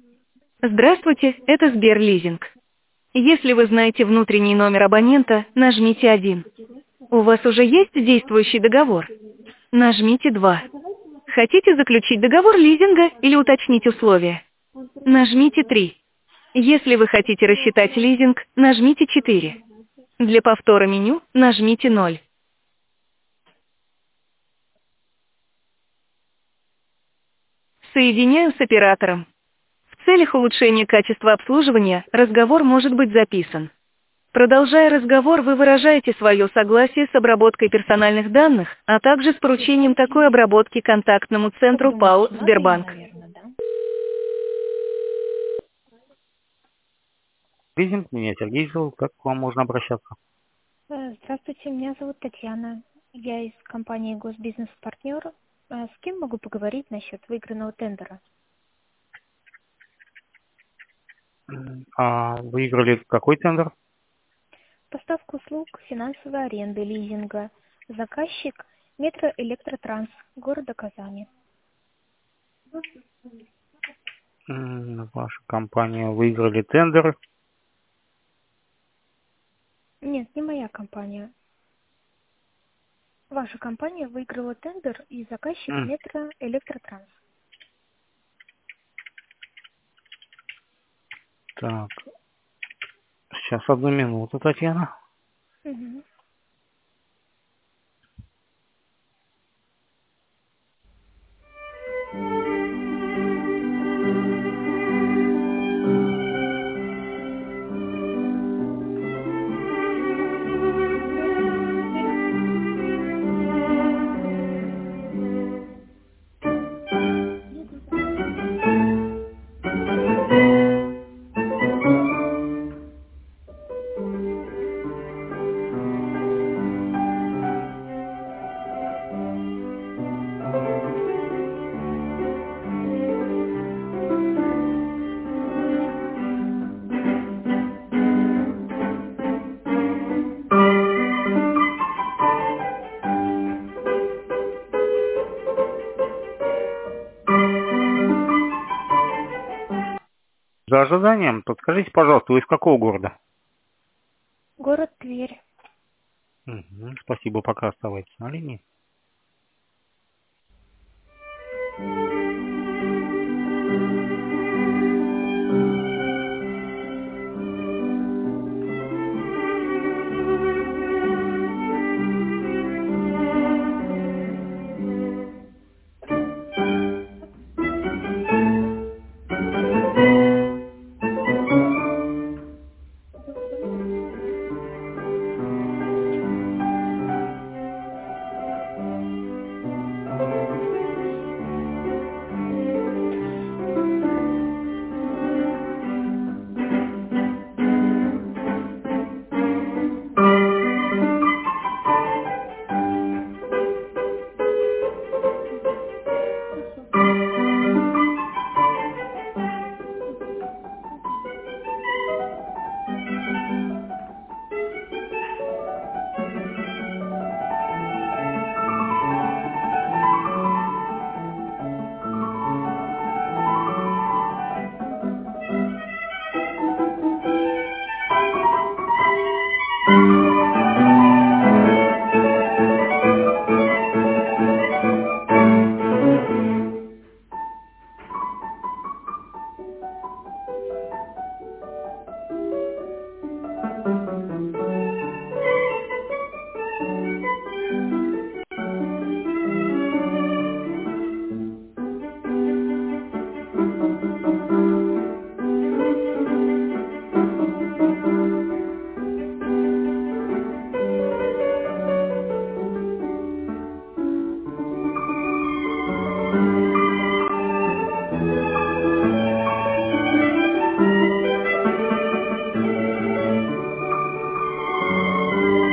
Здравствуйте, это Сберлизинг. Если вы знаете внутренний номер абонента, нажмите 1. У вас уже есть действующий договор? Нажмите 2. Хотите заключить договор лизинга или уточнить условия? Нажмите 3. Если вы хотите рассчитать лизинг, нажмите 4. Для повтора меню нажмите 0. Соединяю с оператором. В целях улучшения качества обслуживания разговор может быть записан. Продолжая разговор, вы выражаете свое согласие с обработкой персональных данных, а также с поручением такой обработки контактному центру Добрый ПАО Латвии, «Сбербанк». наверное, да? Лизинг, меня Сергей зовут. Как к вам можно обращаться? Здравствуйте, меня зовут Татьяна. Я из компании «Госбизнес-партнер». С кем могу поговорить насчет выигранного тендера? А выиграли какой тендер? Поставка услуг финансовой аренды, лизинга. Заказчик Метроэлектротранс города Казани. Ваша компания выиграли тендер. Нет, не моя компания. Ваша компания выиграла тендер и заказчик М, Метроэлектротранс. Так, сейчас одну минуту, Татьяна. Мгм. За ожиданием, подскажите, пожалуйста, вы из какого города? Город Тверь. Спасибо, пока оставайтесь на линии.